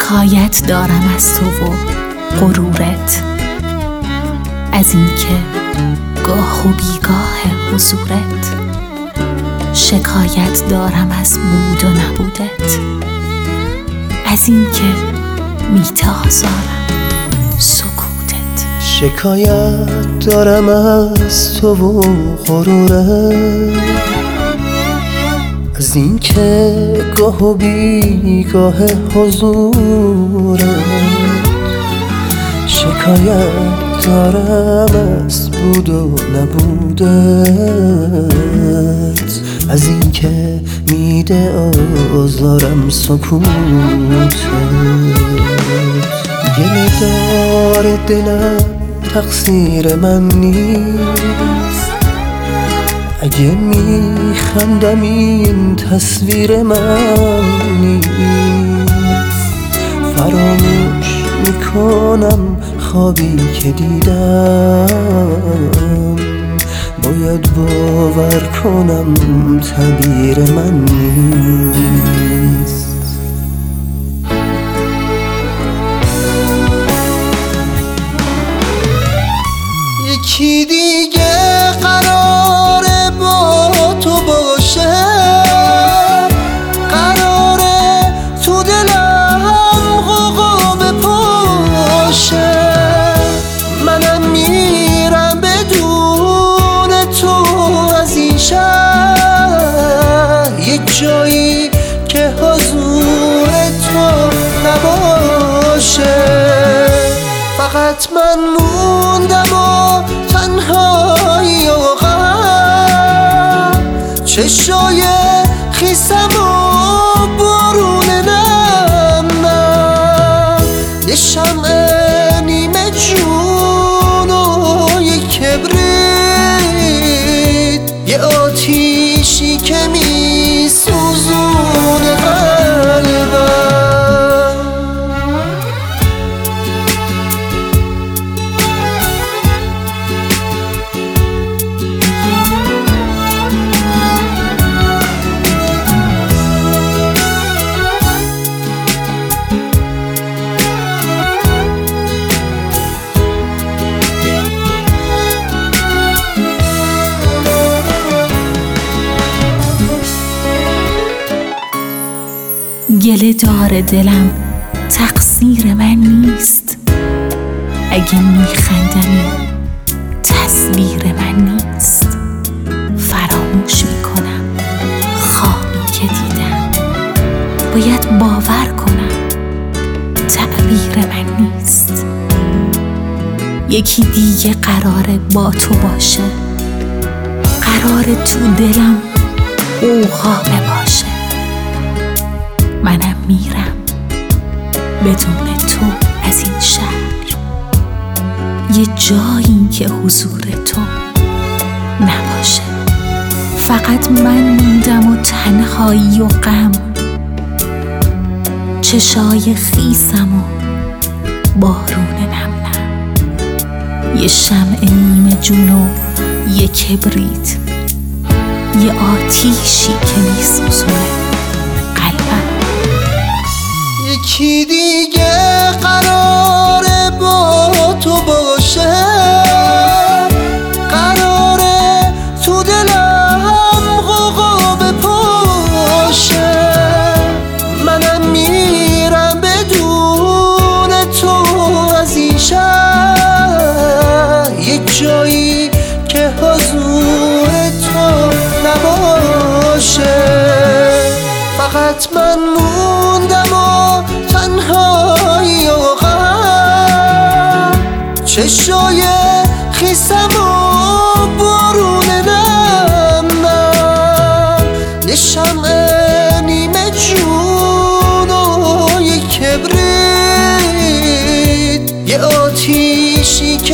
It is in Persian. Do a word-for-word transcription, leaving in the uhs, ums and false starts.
شکایت دارم از تو و غرورت، از اینکه گاه و بیگاه حضورت. شکایت دارم از بود و نبودت، از اینکه میتازارم سکوتت. شکایت دارم از تو و غرورت، از اینکه گاه و بیگاه حضورت. شکایت دارم از بود و نبودت، از اینکه میده آزارم سکوتت. گله دار دلم تقصیر من نیست، اگه میخندم این تصویر من نیست. فراموش میکنم خوابی که دیدم، باید باور کنم تعبیر من نیست. یکی دیگه قراره با تو باشه، قراره تو دلم غوغا بپاشه. منم میرم بدون تو از این شهر، یک جایی که حضور تو نباشه. فقط من موندم و تنهایی و غم، چشای خیسم و بارون نم نم. یه شمع نیمه جون و یه کبریت، یه آتیشی که می سوزونه قلبم. گله دار دلم تقصیر من نیست، اگه میخندم این تصویر من نیست. فراموش میکنم خوابی که دیدم، باید باور کنم تعبیر من نیست. یکی دیگه قراره با تو باشه، قراره تو دلم غوغا باشه. منم میرم بدون تو از این شهر، یه جایی که حضور تو نباشه. فقط من موندم و تنهایی و غم، چشای خیسم و بارون نم نم. یه شمع نیمه جون و یه کبریت، یه آتیشی که میسوزونه قلبم. یکی دیگه قراره با تو باشه، قراره تو دلم غوغا بپاشه. منم میرم بدون تو از این شهر، یک جایی که حضور تو نباشه. فقط من موندم و تنهایی و غم، چشای خیسم و بارون نم نم. یه شمع نیمه جون و یه کبریت، یه آتیشی